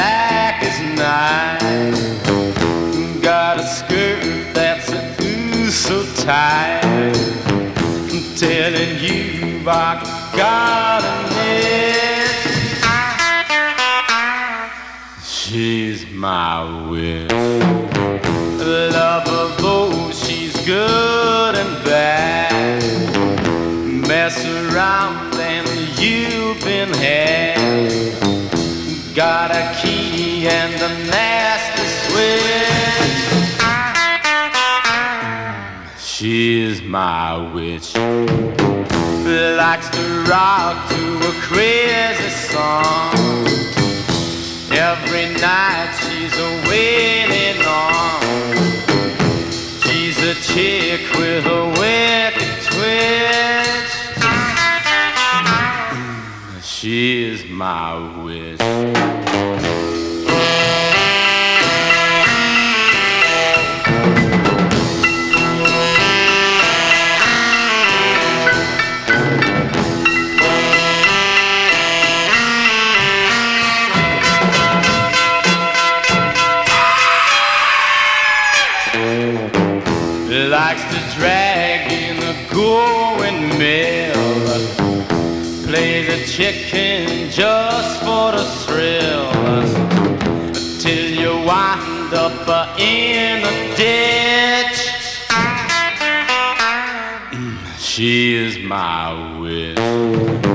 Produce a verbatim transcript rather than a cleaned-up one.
black as night. Got a skirt that's ooh so tight. I'm telling you I got a itch. She's my witch. Love her though she's good and bad. Mess around and you've been had. Got a key and a nasty switch. She's my witch. Likes to rock to a crazy song. Every night she's a waiting on. She's a chick with a wicked twitch. She's my witch. Likes to drag in a going mill. Play the chicken just for the thrill. Till you wind up in a ditch. She is my witch.